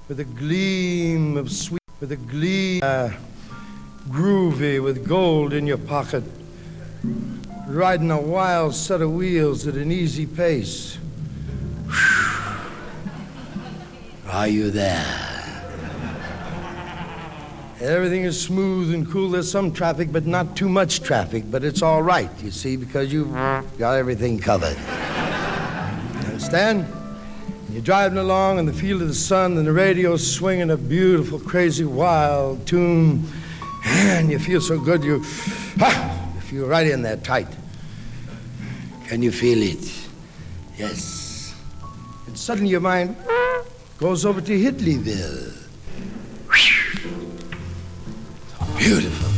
with a gleam of sweet, with a gleam, groovy with gold in your pocket, riding a wild set of wheels at an easy pace. Are you there? Everything is smooth and cool. There's some traffic, but not too much traffic. But it's all right, you see, because you've got everything covered. You understand? You're driving along in the field of the sun, and the radio's swinging a beautiful, crazy, wild tune, and you feel so good, you feel right in there tight. Can you feel it? Yes. And suddenly your mind goes over to Hitleyville. Beautiful.